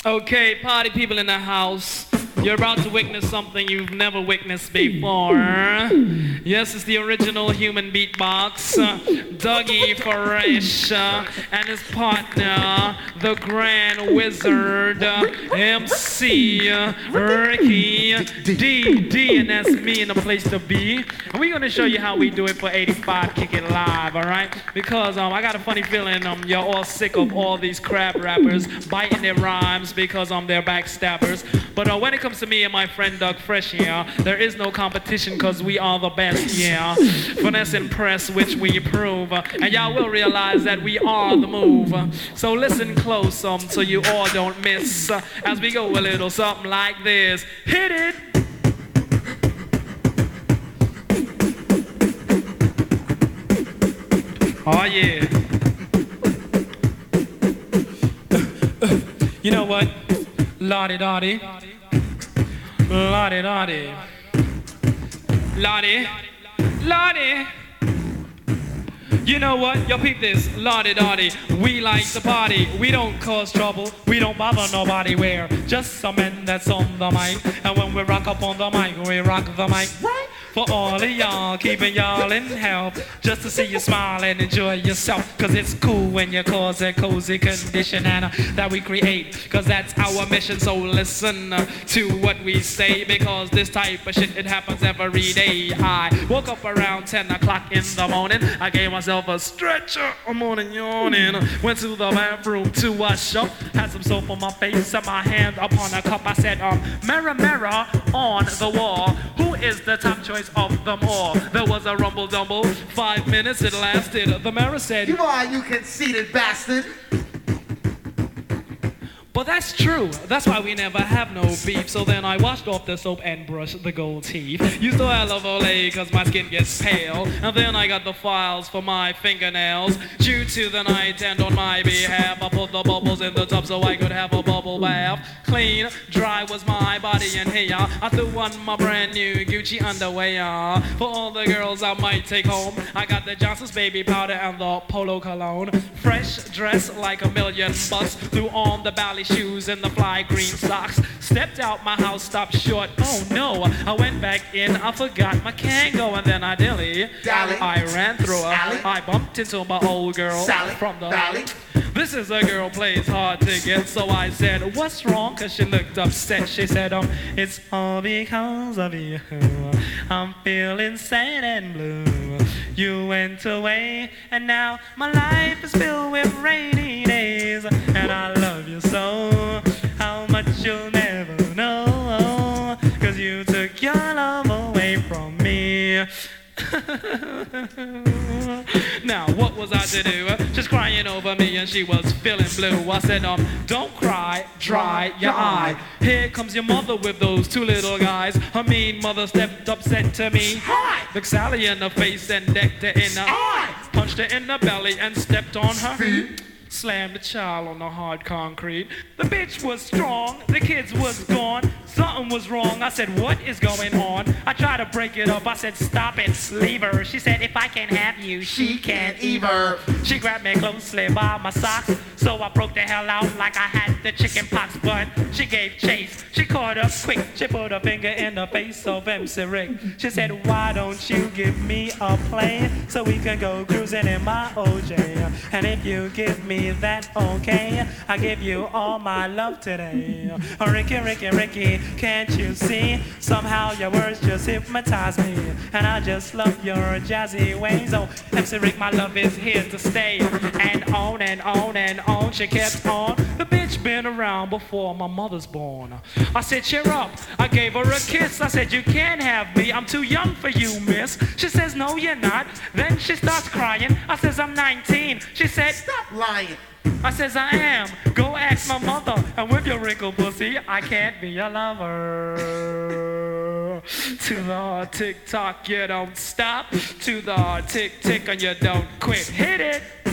Okay, party people in the house. You're about to witness something you've never witnessed before. Yes, it's the original human beatbox. Dougie Fresh and his partner, the Grand Wizard, MC Ricky D, and that's me in the place to be. And we're gonna show you how we do it for 85 Kick It Live, all right? Because I got a funny feeling you're all sick of all these crap rappers biting their rhymes because they're backstabbers. But when it comes to me and my friend Doug Fresh, yeah, there is no competition because we are the best, yeah. Finesse and press, which we prove. And y'all will realize that we are the move. So listen close so you all don't miss as we go a little something like this. Hit it! Oh yeah. You know what? Lottie-dottie. Lottie-dottie. Lottie. Lottie. You know what? Yo, peep this. Lottie-dottie. We like to party. We don't cause trouble. We don't bother nobody. We're just some men that's on the mic. And when we rock up on the mic, we rock the mic. Right? For all of y'all, keeping y'all in health. Just to see you smile and enjoy yourself. Cause it's cool when you cause a cozy condition and that we create. Cause that's our mission. So listen to what we say. Because this type of shit, it happens every day. I woke up around 10 o'clock in the morning. I gave myself a stretcher. I'm morning yawning. Went to the bathroom to wash up. Had some soap on my face and my hand upon a cup. I said, mirror, mirror on the wall. Who is the top choice of them all? There was a rumble dumble. 5 minutes it lasted. The mirror said, "You are, you conceited bastard." But that's true. That's why we never have no beef. So then I washed off the soap and brushed the gold teeth. Used to have love Olay cause my skin gets pale. And then I got the files for my fingernails. Due to the night and on my behalf, I put the bubbles in the tub so I could have a bubble bath. Clean, dry was my body and hair. I threw on my brand new Gucci underwear. For all the girls I might take home, I got the Johnson's baby powder and the Polo cologne. Fresh dress like a million bucks. Threw on the ballet shoes and the fly green socks. Stepped out my house, stopped short. Oh no, I went back in, I forgot my Kango, and then I dilly. I ran through her. I bumped into my old girl from the valley. This is a girl plays hard to get, so I said, what's wrong? Cause she looked upset. She said, it's all because of you. I'm feeling sad and blue. You went away, and now my life is filled with rainy days. And I love you so, how much you'll never know. Cause you took your love away from me. Now, what was I to do? She's crying over me and she was feeling blue. I said, don't cry, dry your eye. Here comes your mother with those two little guys. Her mean mother stepped up, said to me, looked Sally in the face and decked her in the eye. Punched her in the belly and stepped on her feet. Slammed the child on the hard concrete. The bitch was strong, the kids was gone. Something was wrong, I said, what is going on? I tried to break it up, I said, stop it, leave her. She said, if I can't have you, she can't either. She grabbed me closely by my socks, so I broke the hell out like I had the chicken pox. But she gave chase, she caught up quick. She put her finger in the face of MC Rick. She said, why don't you give me a plane so we can go cruising in my OJ? And if you give me that, okay, I give you all my love today. Ricky, Ricky, Ricky, can't you see? Somehow your words just hypnotize me, and I just love your jazzy ways. Oh, MC Rick, my love is here to stay. And on and on and on she kept on. The bitch been around before my mother's born. I said, cheer up. I gave her a kiss. I said, you can't have me. I'm too young for you, miss. She says, no, you're not. Then she starts crying. I says, I'm 19. She said, stop lying. I says, I am. Go ask my mother. And with your wrinkled pussy, I can't be your lover. To the tick-tock, you don't stop. To the tick-tick, and you don't quit. Hit it.